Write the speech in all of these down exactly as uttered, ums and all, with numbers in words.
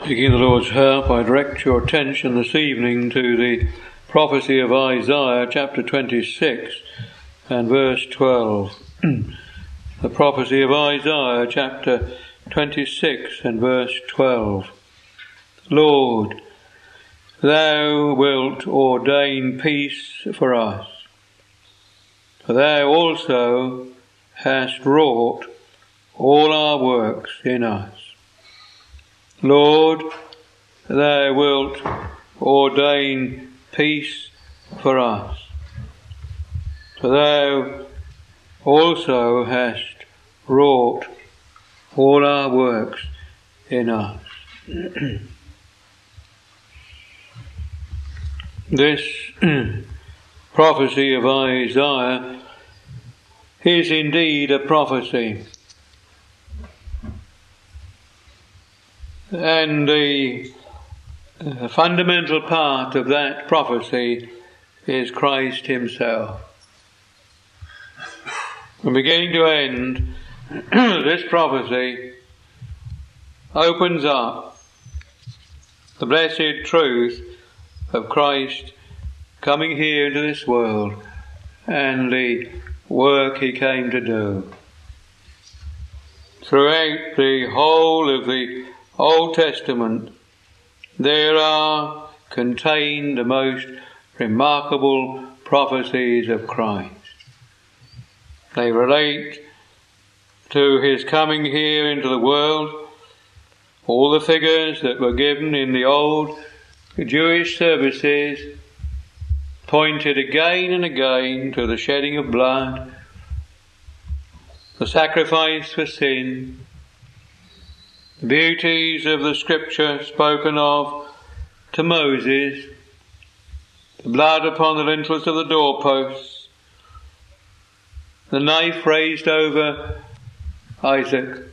Seeking the Lord's help, I direct your attention this evening to the prophecy of Isaiah, chapter twenty-six and verse twelve. The prophecy of Isaiah, chapter twenty-six and verse twelve. Lord, thou wilt ordain peace for us, for thou also hast wrought all our works in us. Lord, thou wilt ordain peace for us, for thou also hast wrought all our works in us. This prophecy of Isaiah is indeed a prophecy. And the uh, fundamental part of that prophecy is Christ himself. From beginning to end, this prophecy opens up the blessed truth of Christ coming here into this world and the work he came to do. Throughout the whole of the Old Testament, there are contained the most remarkable prophecies of Christ. They relate to his coming here into the world. All the figures that were given in the old Jewish services pointed again and again to the shedding of blood, the sacrifice for sin, the beauties of the scripture spoken of to Moses, the blood upon the lintels of the doorposts, the knife raised over Isaac,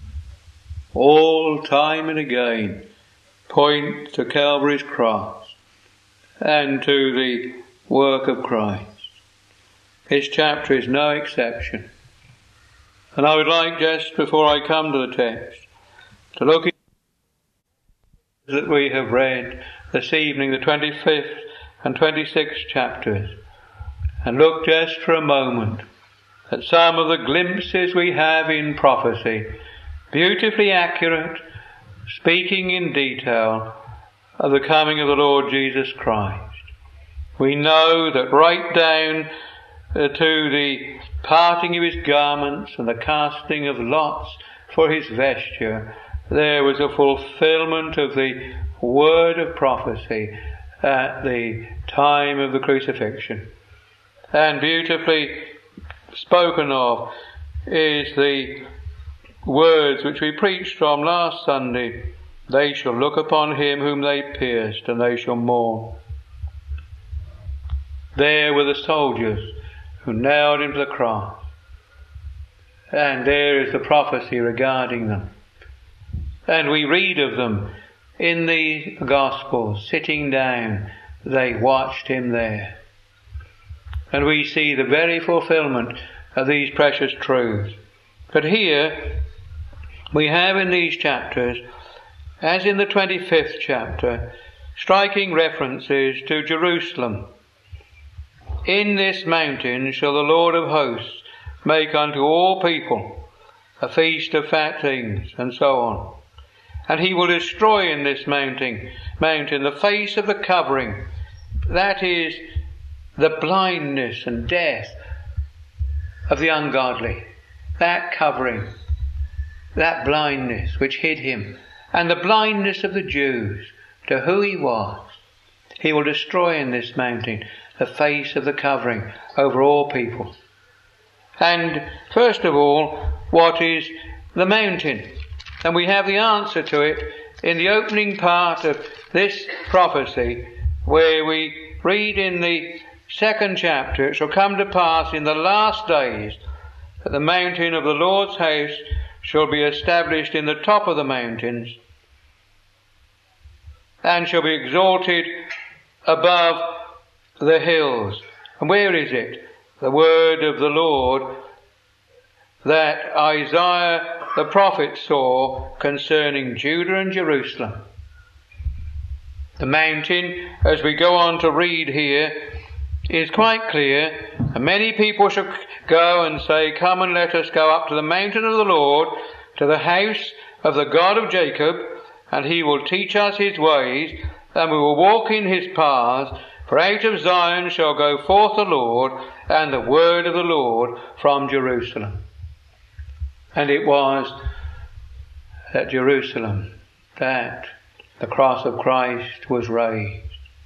all time and again point to Calvary's cross and to the work of Christ. This chapter is no exception. And I would like, just before I come to the text, to look at that we have read this evening, the twenty-fifth and twenty-sixth chapters, and look just for a moment at some of the glimpses we have in prophecy, beautifully accurate, speaking in detail of the coming of the Lord Jesus Christ. We know that right down uh, to the parting of his garments and the casting of lots for his vesture, there was a fulfillment of the word of prophecy at the time of the crucifixion. And beautifully spoken of is the words which we preached from last Sunday: they shall look upon him whom they pierced, and they shall mourn. There were the soldiers who nailed him to the cross, and there is the prophecy regarding them. And we read of them in the Gospels, sitting down, they watched him there. And we see the very fulfillment of these precious truths. But here we have in these chapters, as in the twenty-fifth chapter, striking references to Jerusalem. In this mountain shall the Lord of hosts make unto all people a feast of fat things, and so on. And he will destroy in this mountain, mountain the face of the covering, that is, the blindness and death of the ungodly. That covering, that blindness which hid him, and the blindness of the Jews to who he was. He will destroy in this mountain the face of the covering over all people. And first of all, what is the mountain? And we have the answer to it in the opening part of this prophecy, where we read in the second chapter, it shall come to pass in the last days that the mountain of the Lord's house shall be established in the top of the mountains, and shall be exalted above the hills. And where is it? The word of the Lord that Isaiah the prophet saw concerning Judah and Jerusalem. The mountain, as we go on to read here, is quite clear. And many people shall go and say, "Come and let us go up to the mountain of the Lord, to the house of the God of Jacob, and he will teach us his ways, and we will walk in his paths. For out of Zion shall go forth the Lord, and the word of the Lord from Jerusalem." And it was at Jerusalem that the cross of Christ was raised.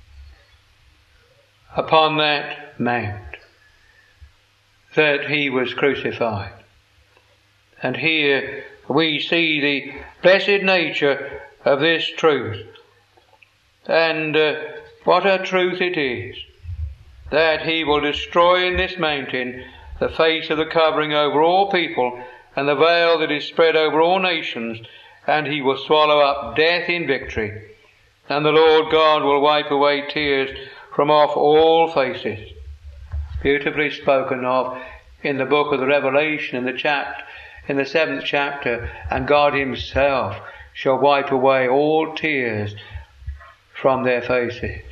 Upon that mount that he was crucified. And here we see the blessed nature of this truth. And uh, what a truth it is, that he will destroy in this mountain the face of the covering over all people, and the veil that is spread over all nations, and he will swallow up death in victory. And the Lord God will wipe away tears from off all faces. Beautifully spoken of in the book of the Revelation, in the chapter, in the seventh chapter, and God himself shall wipe away all tears from their faces.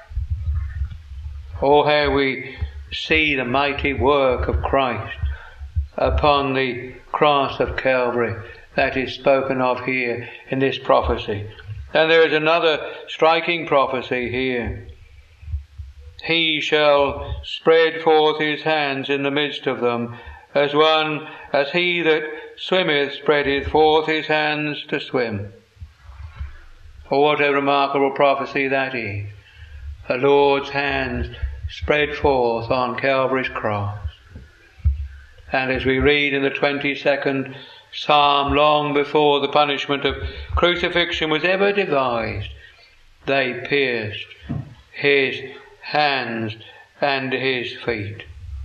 Oh, how we see the mighty work of Christ upon the cross of Calvary that is spoken of here in this prophecy. And there is another striking prophecy here. He shall spread forth his hands in the midst of them, as one, as he that swimmeth spreadeth forth his hands to swim. Oh, what a remarkable prophecy that is. The Lord's hands spread forth on Calvary's cross. And as we read in the twenty-second Psalm, long before the punishment of crucifixion was ever devised, they pierced his hands and his feet.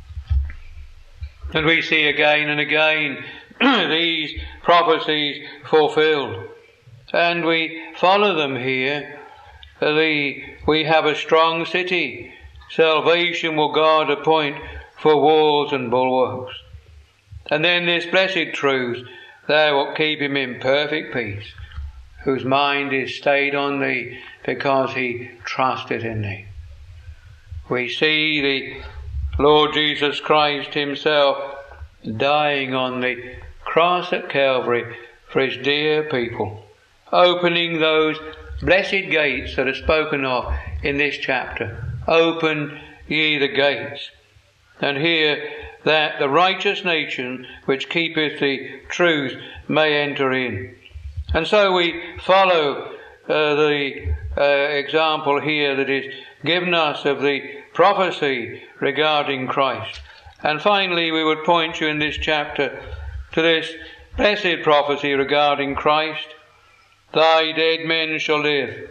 And we see again and again these prophecies fulfilled. And we follow them here. The, we have a strong city. Salvation will God appoint for walls and bulwarks. And then this blessed truth, thou wilt keep him in perfect peace, whose mind is stayed on thee, because he trusted in thee. We see the Lord Jesus Christ himself dying on the cross at Calvary for his dear people, opening those blessed gates that are spoken of in this chapter. Open ye the gates. And here that the righteous nation which keepeth the truth may enter in. And so we follow uh, the uh, example here that is given us of the prophecy regarding Christ. And finally we would point you in this chapter to this blessed prophecy regarding Christ. Thy dead men shall live.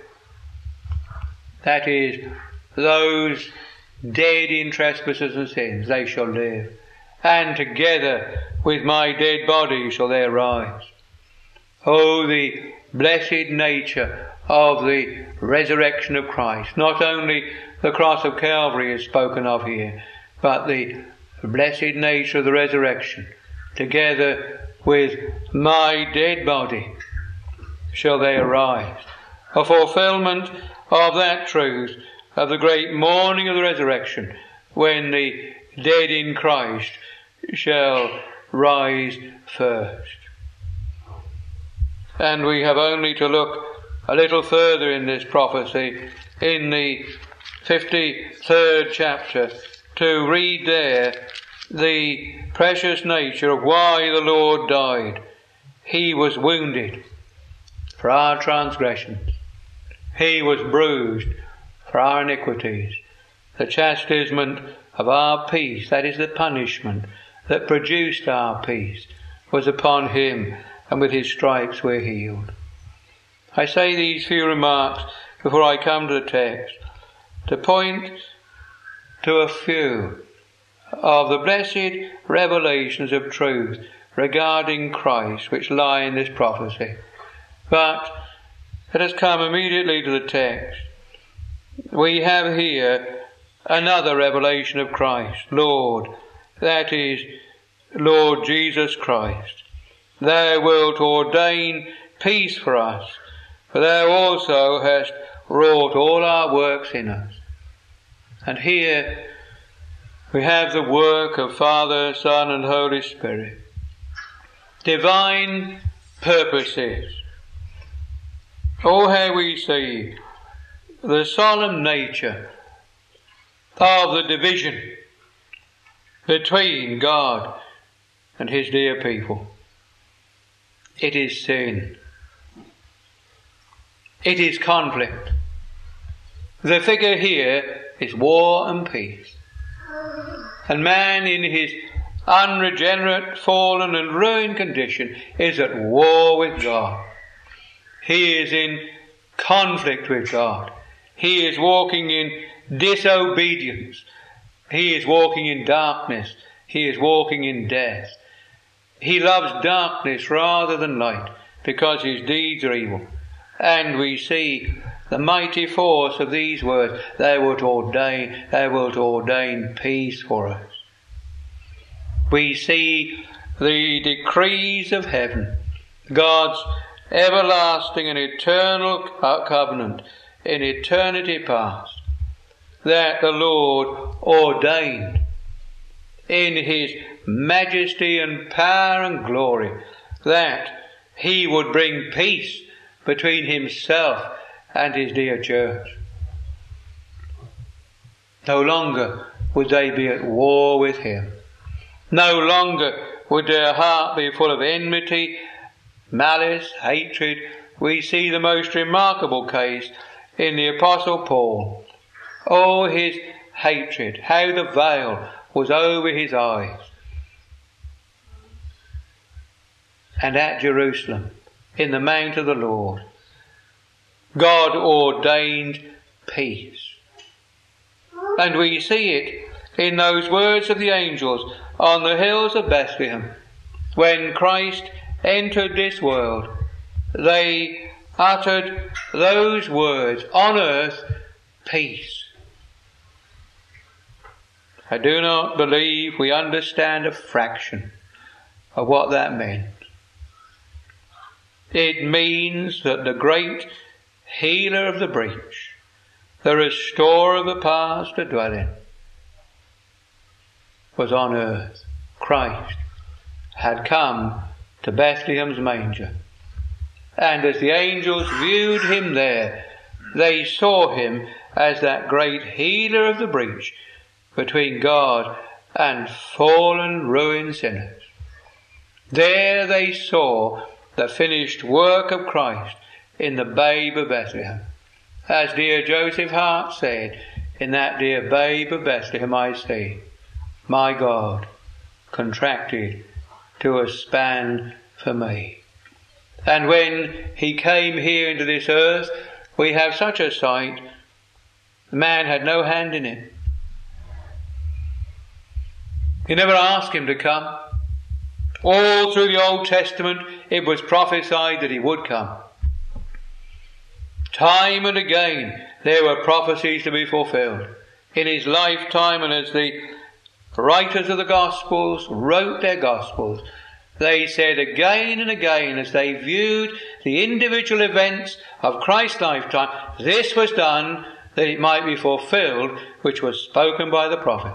That is, those dead in trespasses and sins, they shall live. And together with my dead body shall they rise. Oh, the blessed nature of the resurrection of Christ. Not only the cross of Calvary is spoken of here, but the blessed nature of the resurrection. Together with my dead body shall they arise. A fulfillment of that truth of the great morning of the resurrection, when the dead in Christ shall rise first. And we have only to look a little further in this prophecy, in the fifty-third chapter, to read there the precious nature of why the Lord died. He was wounded for our transgressions. He was bruised for our iniquities. The chastisement of our peace, that is the punishment that produced our peace, was upon him, and with his stripes we're healed. I say these few remarks before I come to the text, to point to a few of the blessed revelations of truth regarding Christ which lie in this prophecy. But let us come immediately to the text. We have here another revelation of Christ, Lord, that is, Lord Jesus Christ. Thou wilt ordain peace for us, for thou also hast wrought all our works in us. And here we have the work of Father, Son and Holy Spirit. Divine purposes. Oh, how we see the solemn nature of the division between God and his dear people. It is sin. It is conflict. The figure here is war and peace. And man in his unregenerate, fallen and ruined condition is at war with God. He is in conflict with God. He is walking in disobedience. He is walking in darkness. He is walking in death. He loves darkness rather than light because his deeds are evil. And we see the mighty force of these words. Thou wilt ordain, thou wilt ordain peace for us. We see the decrees of heaven, God's everlasting and eternal covenant in eternity past, that the Lord ordained in his majesty and power and glory that he would bring peace between himself and his dear church. No longer would they be at war with him. No longer would their heart be full of enmity, malice, hatred. We see the most remarkable case in the Apostle Paul. Oh, his hatred, how the veil was over his eyes. And at Jerusalem, in the mount of the Lord, God ordained peace. And we see it in those words of the angels on the hills of Bethlehem. When Christ entered this world, they uttered those words, on earth, peace. I do not believe we understand a fraction of what that meant. It means that the great healer of the breach, the restorer of the past to dwell in, was on earth. Christ had come to Bethlehem's manger. And as the angels viewed him there, they saw him as that great healer of the breach between God and fallen, ruined sinners. There they saw the finished work of Christ in the babe of Bethlehem. As dear Joseph Hart said, in that dear babe of Bethlehem I see my God contracted to a span for me. And when he came here into this earth, we have such a sight. Man had no hand in it. He never asked him to come. All through the Old Testament it was prophesied that he would come. Time and again there were prophecies to be fulfilled. In his lifetime, and as the writers of the Gospels wrote their Gospels, they said again and again as they viewed the individual events of Christ's lifetime, this was done that it might be fulfilled which was spoken by the prophet.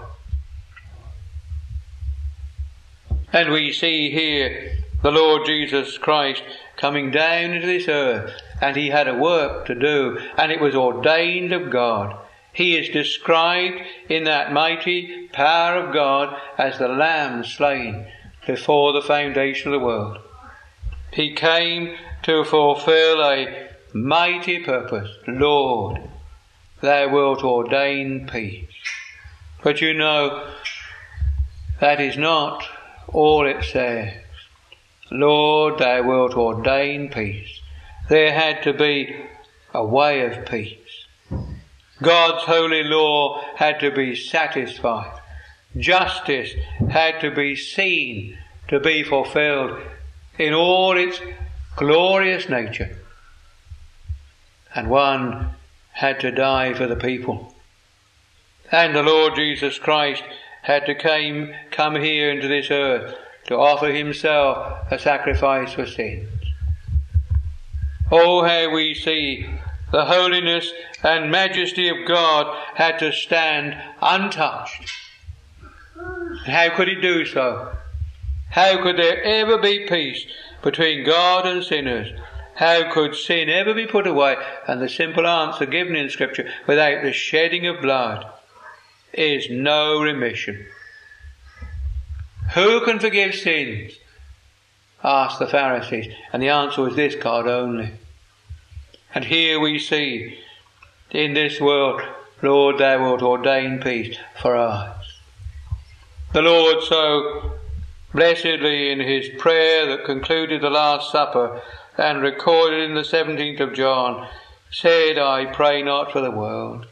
And we see here the Lord Jesus Christ coming down into this earth, and he had a work to do, and it was ordained of God. He is described in that mighty power of God as the Lamb slain before the foundation of the world. He came to fulfill a mighty purpose. Lord, thou wilt ordain peace. But you know, that is not all it says. Lord, thou wilt ordain peace. There had to be a way of peace. God's holy law had to be satisfied. Justice had to be seen to be fulfilled in all its glorious nature. And one had to die for the people. And the Lord Jesus Christ had to came, come here into this earth to offer himself a sacrifice for sins. Oh, how we see the holiness and majesty of God had to stand untouched. How could it do so? How could there ever be peace between God and sinners? How could sin ever be put away? And the simple answer given in Scripture, without the shedding of blood, is no remission. Who can forgive sins? Asked the Pharisees. And the answer was this: God only. And here we see, in this world, Lord, thou wilt ordain peace for us. The Lord so blessedly in his prayer that concluded the Last Supper and recorded in the seventeenth of John, said, I pray not for the world,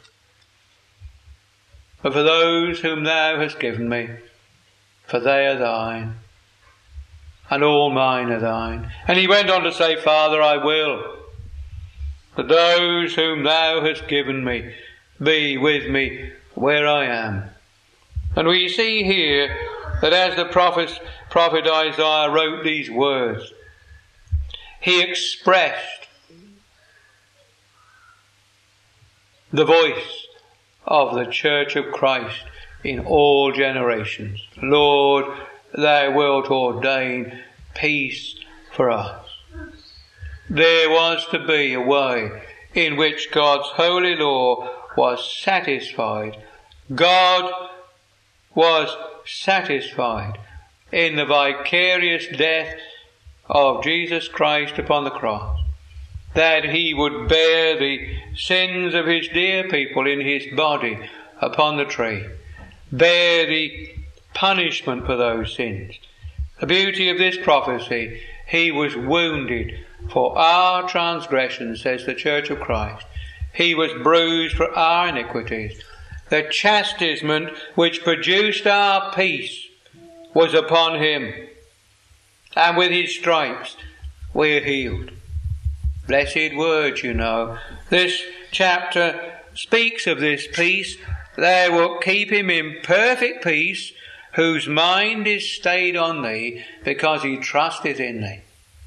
but for those whom thou hast given me, for they are thine, and all mine are thine. And he went on to say, Father, I will that those whom thou hast given me be with me where I am. And we see here that as the prophet, prophet Isaiah wrote these words, he expressed the voice of the Church of Christ in all generations. Lord, thou wilt ordain peace for us. There was to be a way in which God's holy law was satisfied. God was satisfied in the vicarious death of Jesus Christ upon the cross, that he would bear the sins of his dear people in his body upon the tree, bear the punishment for those sins. The beauty of this prophecy, he was wounded for our transgressions, says the Church of Christ. He was bruised for our iniquities. The chastisement which produced our peace was upon him, and with his stripes we are healed. Blessed words, you know. This chapter speaks of this peace. Thou wilt keep him in perfect peace, whose mind is stayed on thee, because he trusteth in thee.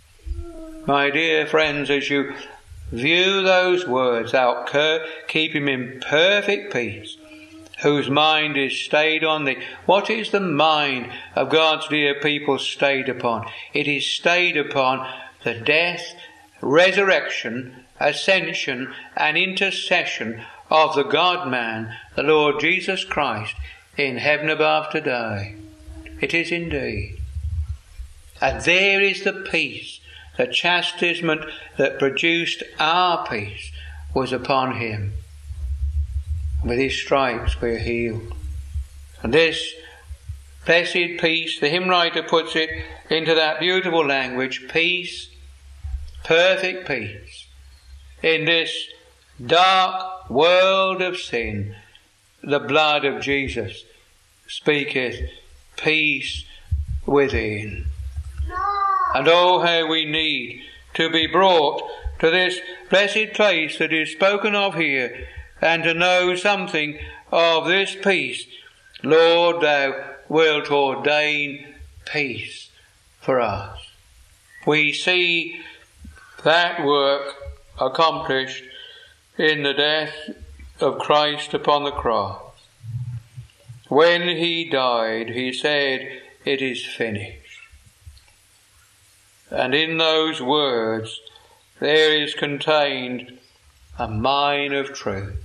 My dear friends, as you view those words, thou keep him in perfect peace, whose mind is stayed on thee. What is the mind of God's dear people stayed upon? It is stayed upon the death, resurrection, ascension and intercession of the God-man, the Lord Jesus Christ, in heaven above today. It is indeed. And there is the peace, the chastisement that produced our peace was upon him. With his stripes we are healed. And this blessed peace, the hymn writer puts it into that beautiful language, peace, perfect peace, in this dark world of sin. The blood of Jesus speaketh peace within. And oh, how we need to be brought to this blessed place that is spoken of here, and to know something of this peace. Lord, thou wilt ordain peace for us. We see that work accomplished in the death of Christ upon the cross. When he died, he said, it is finished. And in those words there is contained a mine of truth.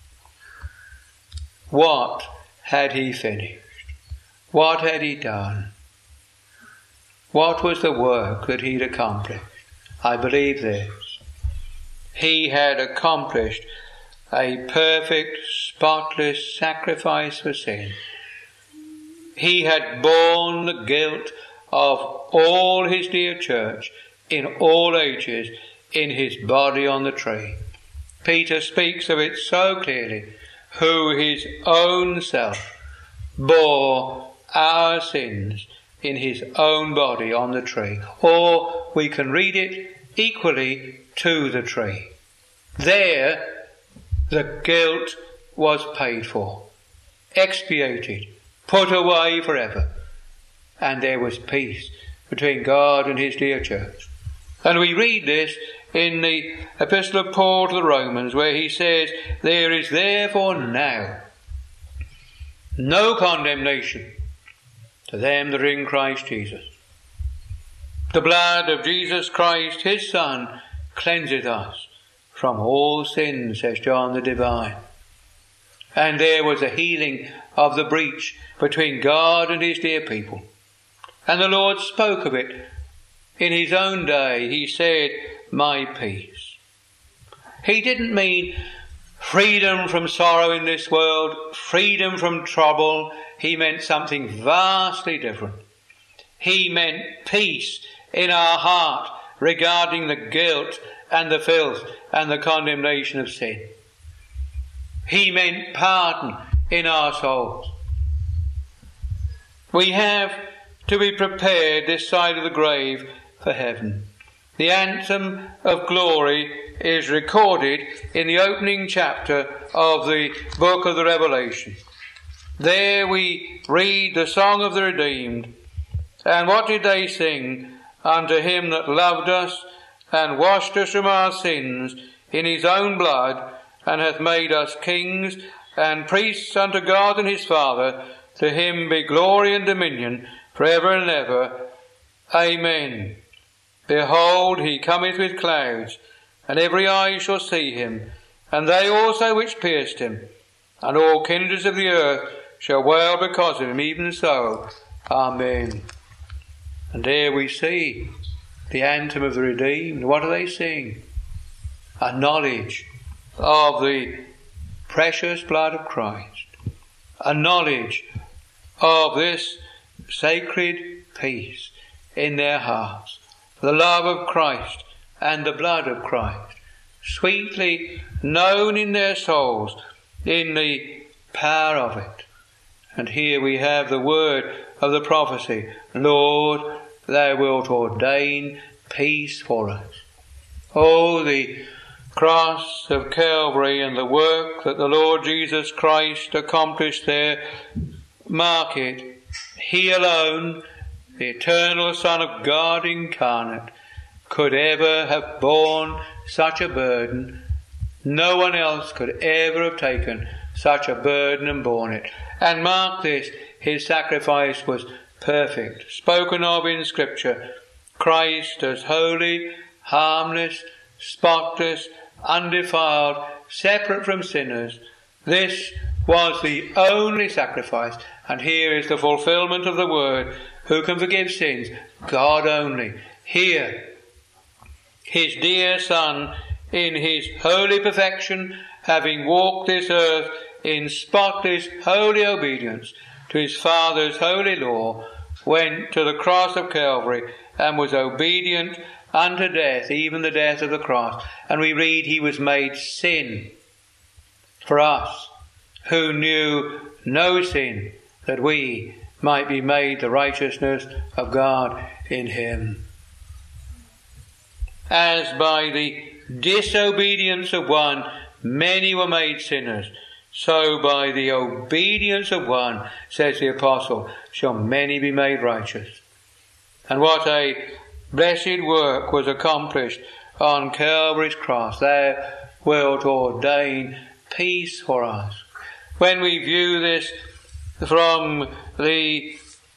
What had he finished? What had he done? What was the work that he'd accomplished? I believe this. He had accomplished a perfect, spotless sacrifice for sin. He had borne the guilt of all his dear church in all ages in his body on the tree. Peter speaks of it so clearly, who his own self bore our sins in his own body on the tree. Or we can read it equally, to the tree. There the guilt was paid for, expiated, put away forever, and there was peace between God and his dear church. And we read this in the Epistle of Paul to the Romans, where he says, "There is therefore now no condemnation to them that are in Christ Jesus. The blood of Jesus Christ, his Son, cleanseth us from all sin," says John the Divine. And there was a healing of the breach between God and his dear people. And the Lord spoke of it in his own day. He said, "My peace." He didn't mean freedom from sorrow in this world, freedom from trouble. He meant something vastly different. He meant peace in our heart regarding the guilt and the filth and the condemnation of sin. He meant pardon in our souls. We have to be prepared this side of the grave for heaven. The anthem of glory is recorded in the opening chapter of the book of the Revelation. There we read the song of the redeemed. And what did they sing? "Unto him that loved us and washed us from our sins in his own blood, and hath made us kings and priests unto God and his Father. To him be glory and dominion for ever and ever. Amen. Behold, he cometh with clouds, and every eye shall see him, and they also which pierced him, and all kindreds of the earth shall wail because of him. Even so, Amen." And there we see the anthem of the redeemed. What do they sing? A knowledge of the precious blood of Christ, a knowledge of this sacred peace in their hearts, the love of Christ and the blood of Christ, sweetly known in their souls in the power of it. And here we have the word of the prophecy, "Lord, thou wilt ordain peace for us." Oh, the cross of Calvary and the work that the Lord Jesus Christ accomplished there mark it. He alone, the eternal Son of God incarnate, could ever have borne such a burden. No one else could ever have taken such a burden and borne it. And mark this, his sacrifice was perfect, spoken of in Scripture. Christ as holy, harmless, spotless, undefiled, separate from sinners. This was the only sacrifice. And here is the fulfillment of the word. Who can forgive sins? God only. Here, his dear Son, in his holy perfection, having walked this earth in spotless, holy obedience to his Father's holy law, went to the cross of Calvary and was obedient unto death, even the death of the cross. And we read he was made sin for us who knew no sin, that we might be made the righteousness of God in him. As by the disobedience of one many were made sinners, so by the obedience of one, says the apostle, shall many be made righteous. And what a blessed work was accomplished on Calvary's cross. Thou wilt ordain peace for us. When we view this from the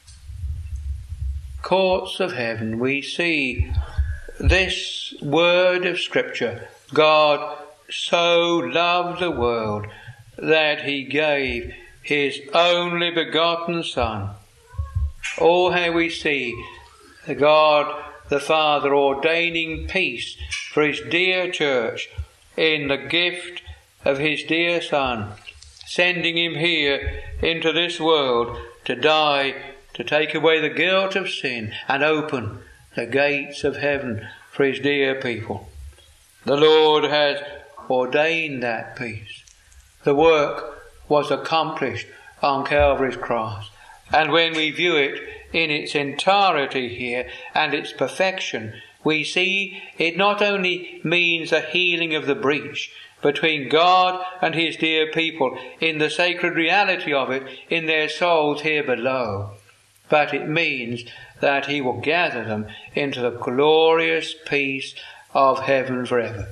courts of heaven, we see this word of Scripture. God so loved the world that he gave his only begotten Son. Oh, how we see God the Father ordaining peace for his dear church in the gift of his dear Son, sending him here into this world to die, to take away the guilt of sin and open the gates of heaven for his dear people. The Lord has ordained that peace. The work was accomplished on Calvary's cross. And when we view it in its entirety here and its perfection, we see it not only means a healing of the breach between God and his dear people in the sacred reality of it in their souls here below, but it means that he will gather them into the glorious peace of heaven forever.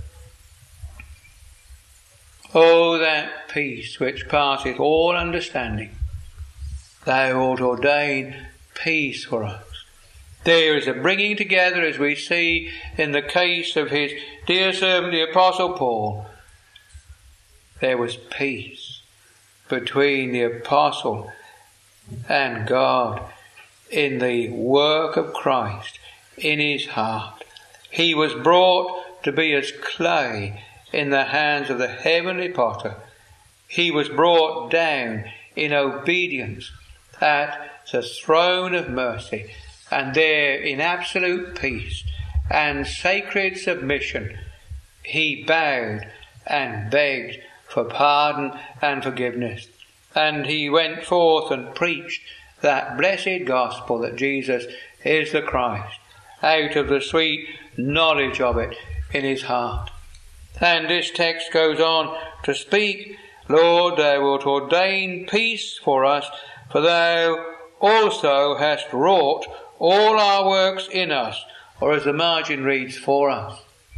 Oh, that peace which passeth all understanding. Thou wilt ordain peace for us. There is a bringing together, as we see in the case of his dear servant the Apostle Paul. There was peace between the Apostle and God in the work of Christ in his heart. He was brought to be as clay in the hands of the heavenly potter. He was brought down in obedience at the throne of mercy, and there in absolute peace and sacred submission he bowed and begged for pardon and forgiveness. And he went forth and preached that blessed gospel that Jesus is the Christ, out of the sweet knowledge of it in his heart. And this text goes on to speak, Lord, thou wilt ordain peace for us, for thou also hast wrought all our works in us, or as the margin reads, for us.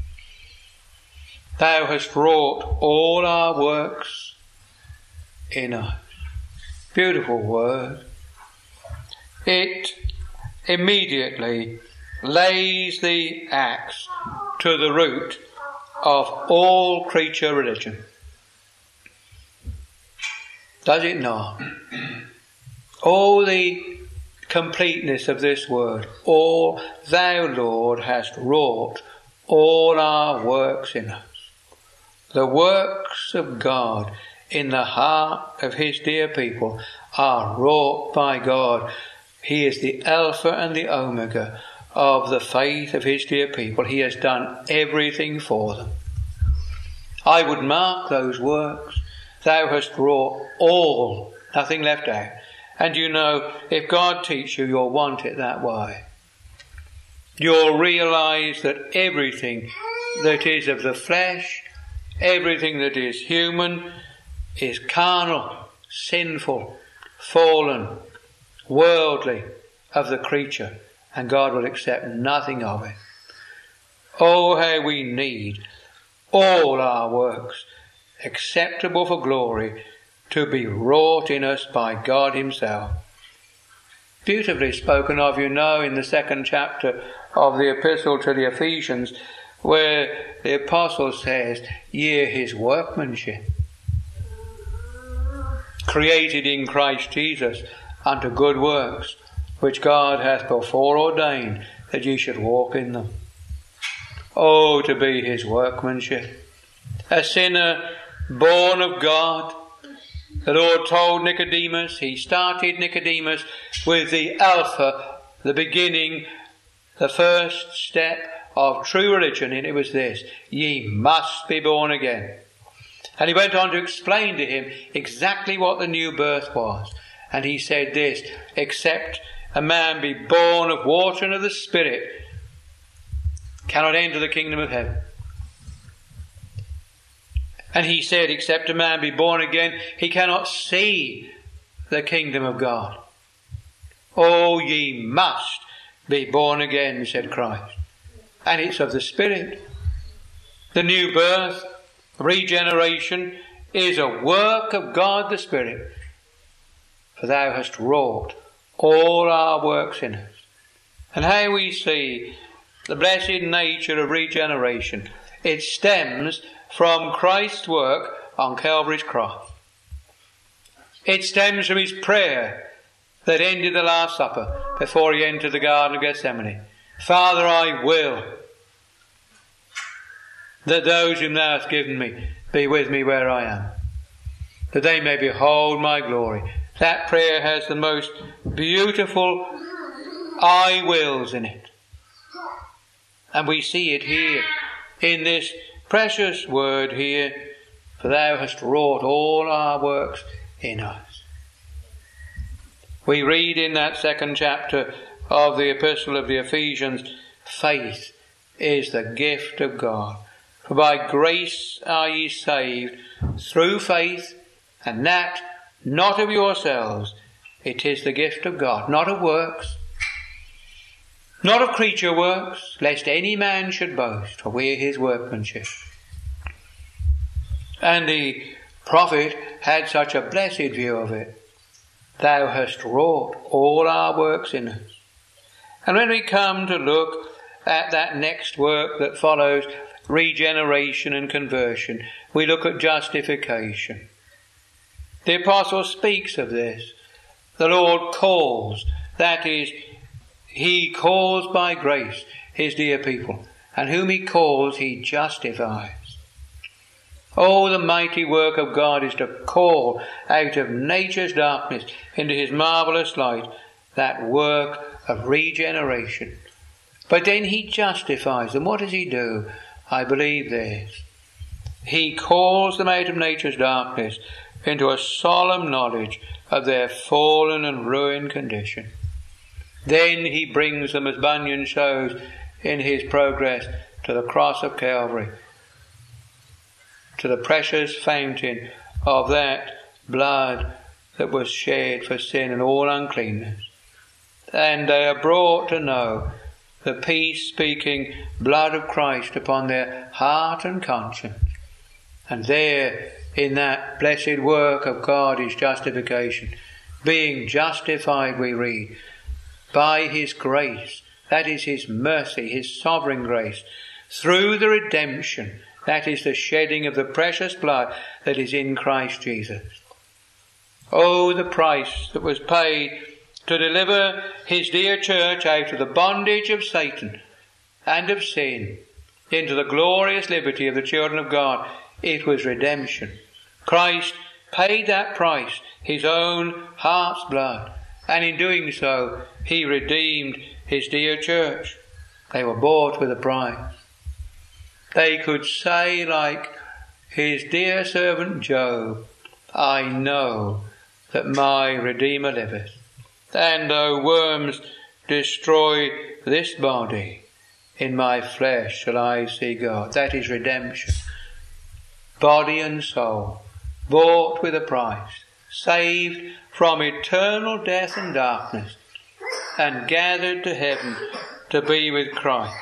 Thou hast wrought all our works in us. Beautiful word. It immediately lays the axe to the root of all creature religion. Does it not? All the completeness of this word. All thou, Lord, hast wrought all our works in us. The works of God in the heart of his dear people are wrought by God. He is the Alpha and the Omega of the faith of his dear people. He has done everything for them. I would mark those works. Thou hast wrought all, nothing left out. And you know, if God teach you, you'll want it that way. You'll realise that everything that is of the flesh, everything that is human, is carnal, sinful, fallen, worldly of the creature, and God will accept nothing of it. Oh, how we need all our works, acceptable for glory, to be wrought in us by God himself. Beautifully spoken of, you know, in the second chapter of the epistle to the Ephesians, where the apostle says, ye are his workmanship, created in Christ Jesus unto good works, which God hath before ordained that ye should walk in them. Oh, to be his workmanship. A sinner born of God. The Lord told Nicodemus, he started Nicodemus with the Alpha, the beginning, the first step of true religion, and it was this: ye must be born again. And he went on to explain to him exactly what the new birth was. And he said this: except a man be born of water and of the Spirit, cannot enter the kingdom of heaven. And he said, except a man be born again, he cannot see the kingdom of God. Oh, ye must be born again, said Christ. And it's of the Spirit. The new birth, regeneration, is a work of God the Spirit. For thou hast wrought all our works in us. And how we see the blessed nature of regeneration. It stems from Christ's work on Calvary's cross. It stems from his prayer that ended the Last Supper before he entered the Garden of Gethsemane. Father, I will that those whom thou hast given me be with me where I am, that they may behold my glory. That prayer has the most beautiful I wills in it. And we see it here in this precious word here, for thou hast wrought all our works in us. We read in that second chapter of the epistle of the Ephesians, faith is the gift of God. For by grace are ye saved through faith, and that not of yourselves. It is the gift of God, not of works, Not of creature works, lest any man should boast, for we are his workmanship. And the prophet had such a blessed view of it. Thou hast wrought all our works in us. And when we come to look at that next work that follows regeneration and conversion, we look at justification. The apostle speaks of this. The Lord calls, that is, he calls by grace his dear people, and whom he calls he justifies. Oh, the mighty work of God is to call out of nature's darkness into his marvellous light, that work of regeneration. But then he justifies them. What does he do? I believe this. He calls them out of nature's darkness into a solemn knowledge of their fallen and ruined condition. Then he brings them, as Bunyan shows in his progress, to the cross of Calvary, to the precious fountain of that blood that was shed for sin and all uncleanness. And they are brought to know the peace-speaking blood of Christ upon their heart and conscience. And there, in that blessed work of God, is justification. Being justified, we read, by his grace, that is his mercy, his sovereign grace, through the redemption, that is the shedding of the precious blood that is in Christ Jesus. Oh, the price that was paid to deliver his dear church out of the bondage of Satan and of sin into the glorious liberty of the children of God. It was redemption. Christ paid that price, his own heart's blood, and in doing so he redeemed his dear church. They were bought with a price. They could say, like his dear servant Job, I know that my Redeemer liveth, and though worms destroy this body, in my flesh shall I see God. That is redemption. Body and soul, bought with a price, saved from eternal death and darkness, and gathered to heaven to be with Christ.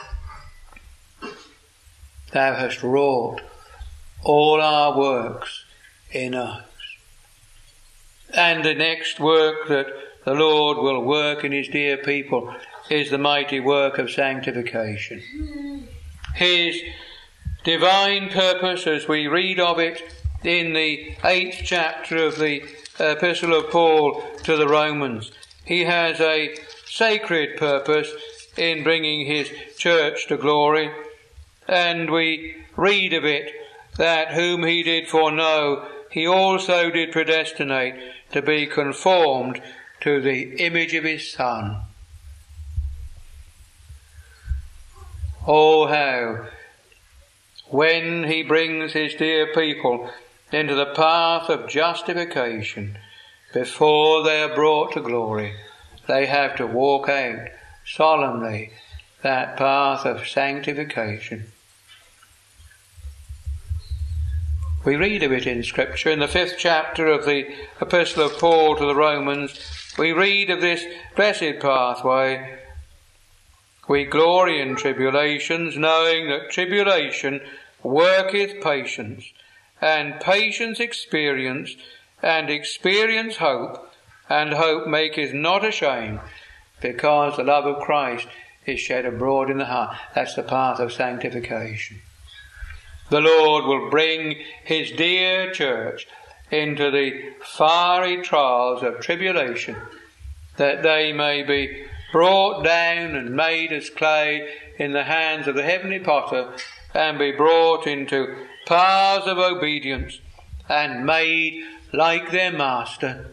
Thou hast wrought all our works in us. And the next work that the Lord will work in his dear people is the mighty work of sanctification. His divine purpose, as we read of it in the eighth chapter of the Epistle of Paul to the Romans, he has a sacred purpose in bringing his church to glory. And we read of it that whom he did foreknow, he also did predestinate to be conformed to the image of his Son. Oh, how, when he brings his dear people into the path of justification, before they are brought to glory, they have to walk out solemnly that path of sanctification. We read of it in Scripture. In the fifth chapter of the Epistle of Paul to the Romans, we read of this blessed pathway. We glory in tribulations, knowing that tribulation worketh patience, and patience experience, and experience hope, and hope maketh not ashamed, because the love of Christ is shed abroad in the heart. That's the path of sanctification. The Lord will bring his dear church into the fiery trials of tribulation, that they may be brought down and made as clay in the hands of the heavenly potter, and be brought into paths of obedience, and made like their master.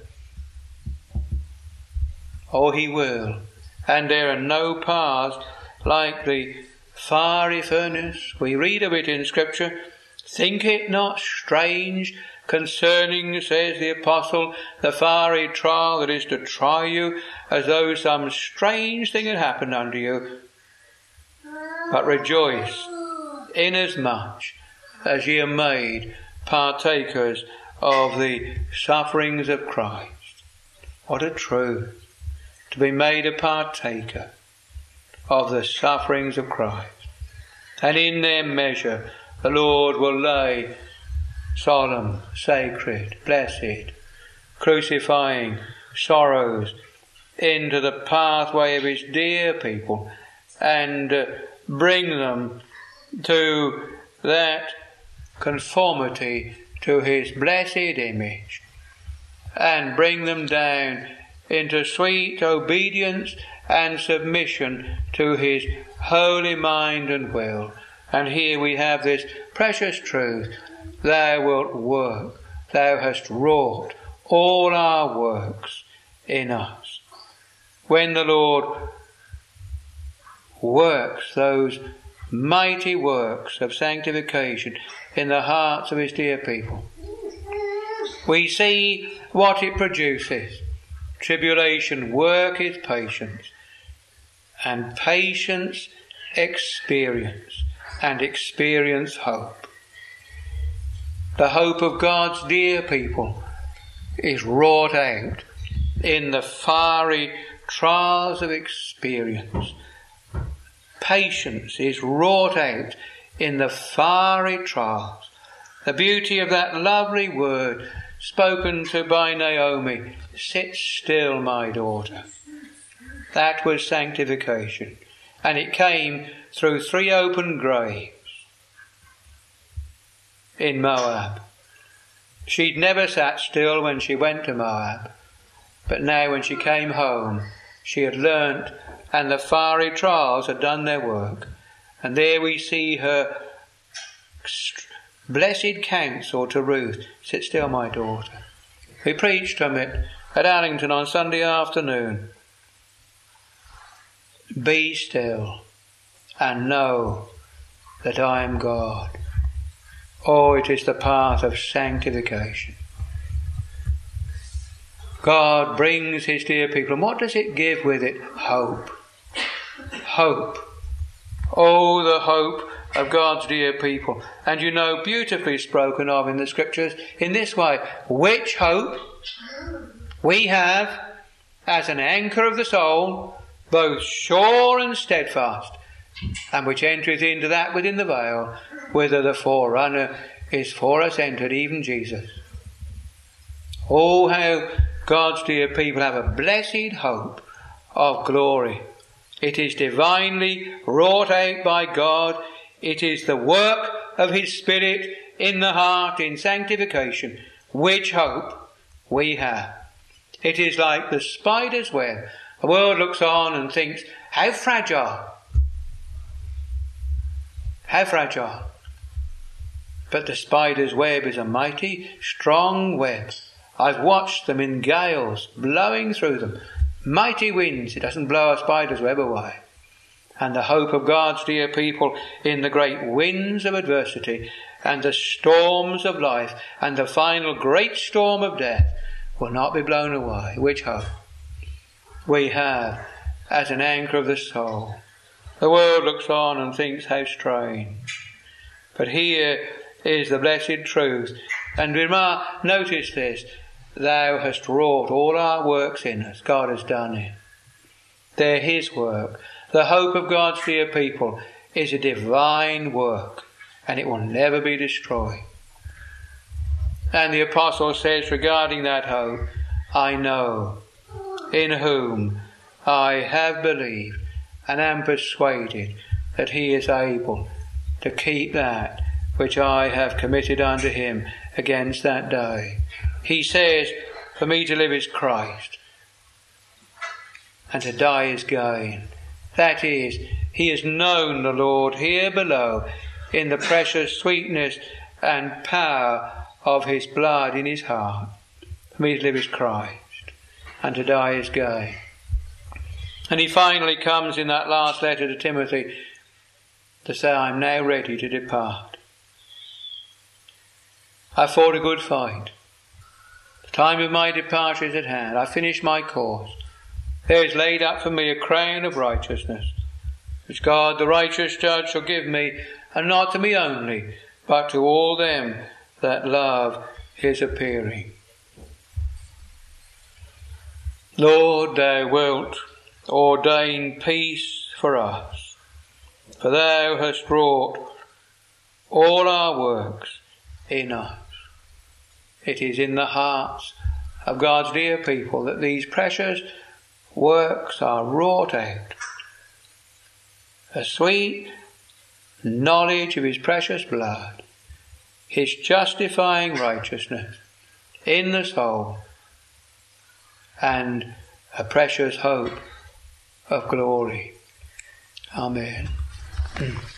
Oh, he will. And there are no paths like the fiery furnace. We read of it in Scripture. Think it not strange concerning, says the apostle, the fiery trial that is to try you, as though some strange thing had happened unto you. But rejoice, inasmuch as ye are made partakers of the sufferings of Christ. What a truth, to be made a partaker. of the sufferings of Christ. And in their measure the Lord will lay solemn, sacred, blessed, crucifying sorrows into the pathway of his dear people and uh, bring them to that conformity to his blessed image and bring them down into sweet obedience and submission to his holy mind and will. And here we have this precious truth: thou wilt work, thou hast wrought all our works in us. When the Lord works those mighty works of sanctification in the hearts of his dear people, we see what it produces. Tribulation worketh patience, and patience experience, and experience hope. The hope of God's dear people is wrought out in the fiery trials of experience. Patience is wrought out in the fiery trials. The beauty of that lovely word spoken to by Naomi, sit still, my daughter. That was sanctification. And it came through three open graves in Moab. She'd never sat still when she went to Moab, but now when she came home, she had learnt, and the fiery trials had done their work. And there we see her blessed counsel to Ruth, sit still, my daughter. We preached from it at Allington on Sunday afternoon. Be still and know that I am God. Oh, it is the path of sanctification. God brings his dear people, and what does it give with it? Hope. Hope. Oh, the hope of God's dear people. And you know, beautifully spoken of in the scriptures in this way: which hope we have as an anchor of the soul, both sure and steadfast, and which entereth into that within the veil, whither the forerunner is for us entered, even Jesus. Oh, how God's dear people have a blessed hope of glory. It is divinely wrought out by God. It is the work of his Spirit in the heart in sanctification, which hope we have. It is like the spider's web. The world looks on and thinks, how fragile. How fragile. But the spider's web is a mighty, strong web. I've watched them in gales, blowing through them. Mighty winds, it doesn't blow a spider's web away. And the hope of God's dear people in the great winds of adversity and the storms of life and the final great storm of death will not be blown away. Which hope we have as an anchor of the soul. The world looks on and thinks, how strange. But here is the blessed truth. And remark, notice this: thou hast wrought all our works in us. God has done it. They're his work. The hope of God's dear people is a divine work, and it will never be destroyed. And the apostle says regarding that hope, I know in whom I have believed and am persuaded that he is able to keep that which I have committed unto him against that day. He says, for me to live is Christ, and to die is gain. That is, he has known the Lord here below in the precious sweetness and power of his blood in his heart. For me to live is Christ, and to die is gain. And he finally comes in that last letter to Timothy to say, I am now ready to depart. I fought a good fight. The time of my departure is at hand. I finished my course. There is laid up for me a crown of righteousness, which God the righteous judge shall give me, and not to me only, but to all them that love his appearing. Lord, thou wilt ordain peace for us. For thou hast wrought all our works in us. It is in the hearts of God's dear people that these precious works are wrought out. A sweet knowledge of his precious blood, his justifying righteousness in the soul, and a precious hope of glory. Amen.